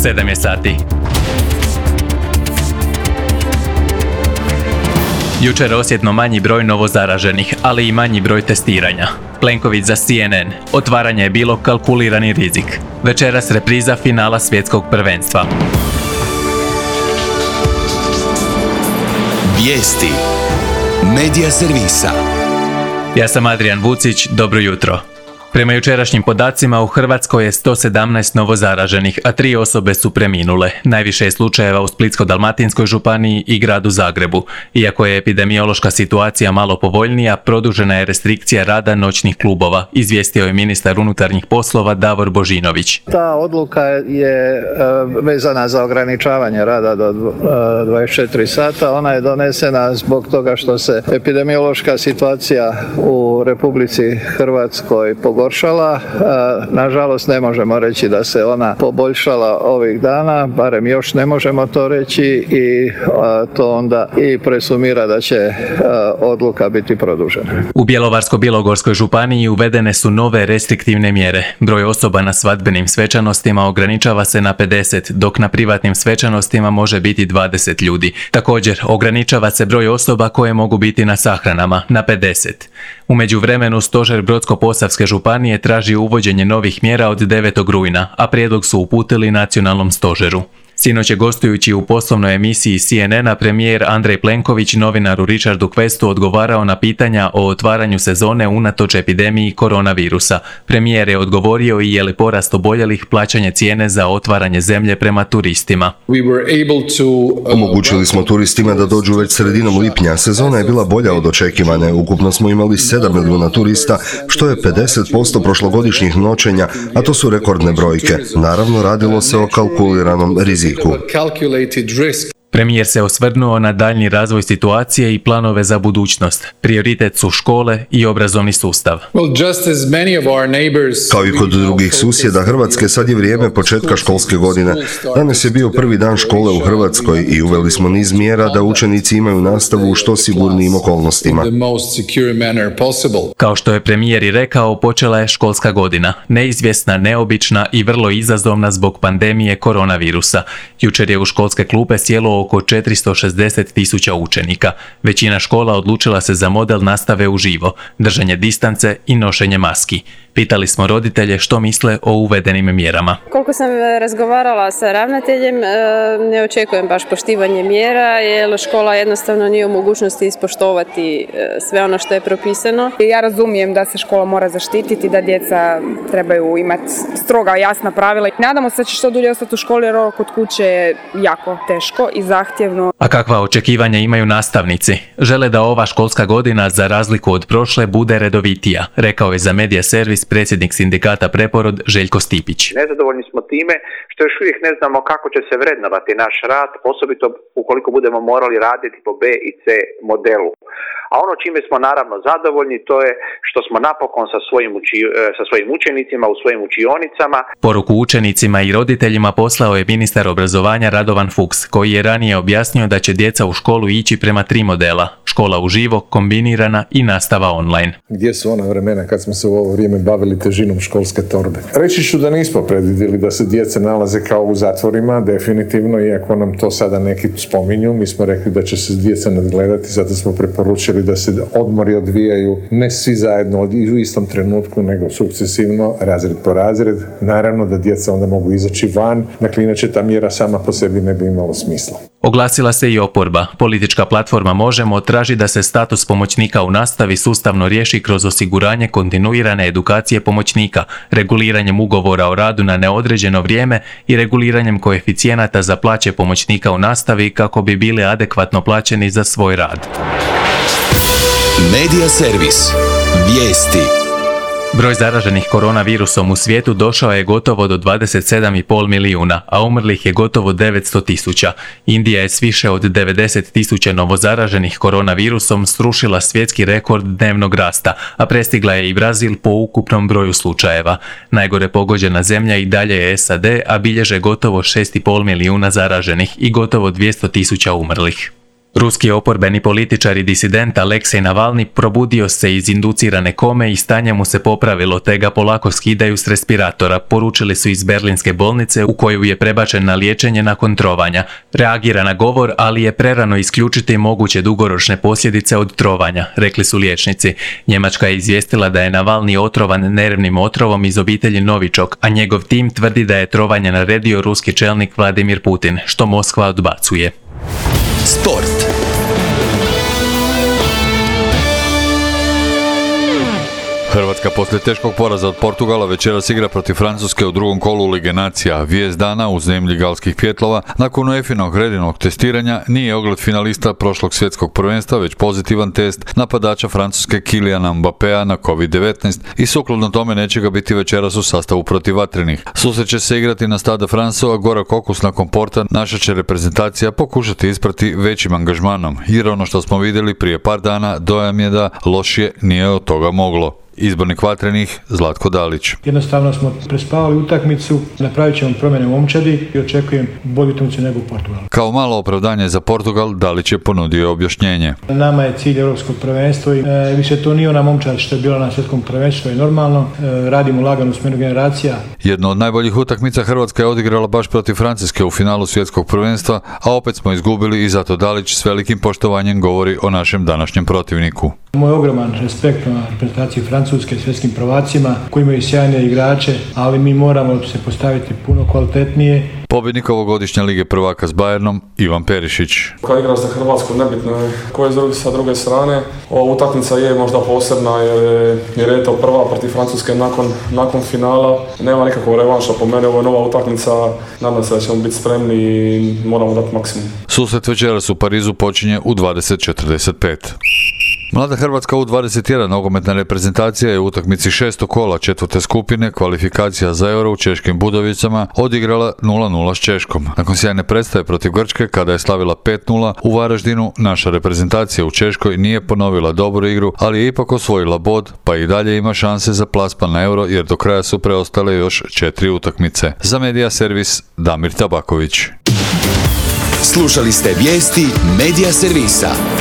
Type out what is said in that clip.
7 je sati. Jučer osjetno manji broj novozaraženih, ali i manji broj testiranja. Plenković za CNN. Otvaranje je bilo kalkulirani rizik. Večeras repriza finala svjetskog prvenstva. Vijesti. Medija servisa. Ja sam Adrian Vucić, dobro jutro. Prema jučerašnjim podacima u Hrvatskoj je 117 novozaraženih, a 3 osobe su preminule. Najviše je slučajeva u Splitsko-dalmatinskoj županiji i gradu Zagrebu. Iako je epidemiološka situacija malo povoljnija, produžena je restrikcija rada noćnih klubova, izvijestio je ministar unutarnjih poslova Davor Božinović. Ta odluka je vezana za ograničavanje rada do 24 sata. Ona je donesena zbog toga što se epidemiološka situacija u Republici Hrvatskoj pogoršala. Nažalost ne možemo reći da se ona poboljšala ovih dana, barem još ne možemo to reći i to onda i presumira da će odluka biti produžena. U Bjelovarsko-bilogorskoj županiji uvedene su nove restriktivne mjere. Broj osoba na svadbenim svečanostima ograničava se na 50, dok na privatnim svečanostima može biti 20 ljudi. Također, ograničava se broj osoba koje mogu biti na sahranama na 50. U međuvremenu Stožer Brodsko-posavske županije traži uvođenje novih mjera od 9. rujna, a prijedlog su uputili nacionalnom stožeru. Sinoć je gostujući u poslovnoj emisiji CNN-a premijer Andrej Plenković novinaru Richardu Questu odgovarao na pitanja o otvaranju sezone unatoč epidemiji koronavirusa. Premijer je odgovorio i je li porast oboljelih plaćanje cijene za otvaranje zemlje prema turistima. Omogućili smo turistima da dođu već sredinom lipnja. Sezona je bila bolja od očekivane. Ukupno smo imali 7 milijuna turista, što je 50% prošlogodišnjih noćenja, a to su rekordne brojke. Naravno, radilo se o kalkuliranom riziku. Premijer se osvrnuo na daljnji razvoj situacije i planove za budućnost. Prioritet su škole i obrazovni sustav. Kao i kod drugih susjeda Hrvatske, sad je vrijeme početka školske godine. Danas je bio prvi dan škole u Hrvatskoj i uveli smo niz mjera da učenici imaju nastavu u što sigurnijim okolnostima. Kao što je premijer i rekao, počela je školska godina. Neizvjesna, neobična i vrlo izazovna zbog pandemije koronavirusa. Jučer je u školske klupe sjelo oko 460.000 učenika. Većina škola odlučila se za model nastave uživo, držanje distance i nošenje maski. Pitali smo roditelje što misle o uvedenim mjerama. Koliko sam razgovarala sa ravnateljem, ne očekujem baš poštivanje mjera, jer škola jednostavno nije u mogućnosti ispoštovati sve ono što je propisano. Ja razumijem da se škola mora zaštititi, da djeca trebaju imati stroga, jasna pravila. Nadamo se da će što dulje ostati u školi, jer ovo kod kuće je jako teško i zahtjevno. A kakva očekivanja imaju nastavnici? Žele da ova školska godina, za razliku od prošle, bude redovitija, rekao je za Medija servis predsjednik sindikata Preporod Željko Stipić. Nezadovoljni smo time što još uvijek ne znamo kako će se vrednovati naš rad, osobito ukoliko budemo morali raditi po B i C modelu. A ono čime smo naravno zadovoljni, to je što smo napokon sa svojim učenicima u svojim učionicama. Poruku učenicima i roditeljima poslao je ministar obrazovanja Radovan Fuchs, koji je ranije objasnio da će djeca u školu ići prema 3 modela: škola uživo, kombinirana i nastava online. Gdje su ona vremena kad smo se u ovo vrijeme bavili težinom školske torbe? Reći ću da nismo predvidjeli da se djeca nalaze kao u zatvorima, definitivno, iako nam to sada neki spominju. Mi smo rekli da će se djeca nadgledati, zato smo preporučili da se odmori odvijaju ne svi zajedno u istom trenutku, nego sukcesivno, razred po razred. Naravno da djeca onda mogu izaći van, dakle inače ta mjera sama po sebi ne bi imala smisla. Oglasila se i oporba. Politička platforma Možemo traži da se status pomoćnika u nastavi sustavno riješi kroz osiguranje kontinuirane edukacije pomoćnika, reguliranjem ugovora o radu na neodređeno vrijeme i reguliranjem koeficijenata za plaće pomoćnika u nastavi kako bi bili adekvatno plaćeni za svoj rad. Medija servis. Vijesti. Broj zaraženih koronavirusom u svijetu došao je gotovo do 27,5 milijuna, a umrlih je gotovo 900.000. Indija je s više od 90.000 novozaraženih koronavirusom srušila svjetski rekord dnevnog rasta, a prestigla je i Brazil po ukupnom broju slučajeva. Najgore pogođena zemlja i dalje je SAD, a bilježe gotovo 6,5 milijuna zaraženih i gotovo 200.000 umrlih. Ruski oporbeni političar i disident Aleksej Navalni probudio se iz inducirane kome i stanje mu se popravilo, te ga polako skidaju s respiratora, poručili su iz berlinske bolnice u koju je prebačen na liječenje nakon trovanja. Reagira na govor, ali je prerano isključiti moguće dugoročne posljedice od trovanja, rekli su liječnici. Njemačka je izvijestila da je Navalni otrovan nervnim otrovom iz obitelji Novičok, a njegov tim tvrdi da je trovanje naredio ruski čelnik Vladimir Putin, što Moskva odbacuje. Sport. Hrvatska poslije teškog poraza od Portugala večeras igra protiv Francuske u drugom kolu Lige nacija. Vijest dana u zemlji galskih pjetlova nakon UEFA-inog redinog testiranja nije ogled finalista prošlog svjetskog prvenstva, već pozitivan test napadača Francuske Kyliana Mbappéa na COVID-19 i sukladno tome neće ga biti večeras u sastavu protiv vatrenih. Susret će se igrati na Stade France, a gorak okus nakon Porta naša će reprezentacija pokušati isprati većim angažmanom, jer ono što smo vidjeli prije par dana dojam je da lošije nije od toga moglo. Izbornik vatrenih Zlatko Dalić. Jednostavno smo prespavali utakmicu, napravit ćemo promjene u momčadi i očekujem bolju utakmicu nego u Portugalu. Kao malo opravdanje za Portugal, Dalić je ponudio objašnjenje. Nama je cilj europskog prvenstva i više to nije ona momčad što je bila na svjetskom prvenstvu, što je normalno. Radimo lagano u smjeru generacija. Jedno od najboljih utakmica Hrvatska je odigrala baš protiv Francuske u finalu svjetskog prvenstva, a opet smo izgubili i zato Dalić s velikim poštovanjem govori o našem današnjem protivniku. Moj ogroman respekt na reprezentaciji Francuske, svjetskim prvacima koji imaju sjajne igrače, ali mi moramo se postaviti puno kvalitetnije. Pobjednik ovogodišnje Lige prvaka s Bayernom Ivan Perišić. Kad igraš za Hrvatsku, nebitno je ko je sa druge strane. Ova utakmica je možda posebna jer je to prva protiv Francuske nakon finala. Nema nikakvog revanša po mene, ovo je nova utakmica. Nadam se da ćemo biti spremni i moramo dati maksimum. Susret večeras u Parizu počinje u 20:45. Mlada Hrvatska U21 nogometna reprezentacija je u utakmici 6. kola 4. skupine kvalifikacija za Euro u Češkim Budovicama odigrala 0:0 s Češkom. Nakon sjajne predstave protiv Grčke, kada je slavila 5:0 u Varaždinu, naša reprezentacija u Češkoj nije ponovila dobru igru, ali je ipak osvojila bod, pa i dalje ima šanse za plasman na Euro, jer do kraja su preostale još 4 utakmice. Za Medija servis Damir Tabaković. Slušali ste vijesti Medija servisa.